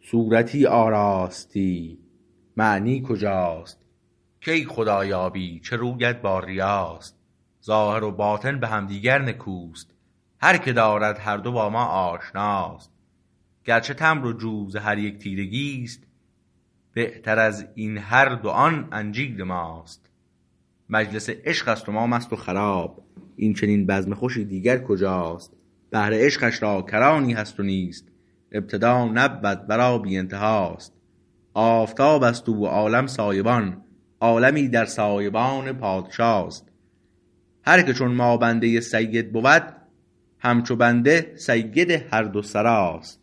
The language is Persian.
صورتی آراستی معنی کجاست؟ کی خدایابی چه رویت با ریاست؟ ظاهر و باطن به همدیگر نکوست، هر که دارد هر دو با ما آشناست. گرچه تمر و جو ز هر یک تیرگی است، بهتر از این هر دو آن انجیر ماست. مجلس عشق است و ما مست و خراب، این چنین بزم خوشی دیگر کجاست؟ بحر عشقش را کرانی هست و نیست، ابتدا نبود ورا بی انتهاست. آفتاب است او و عالم سایبان، عالمی در سایبان پادشاست. هر که چون ما بنده سید بود، همچو بنده سید هر دو سراست.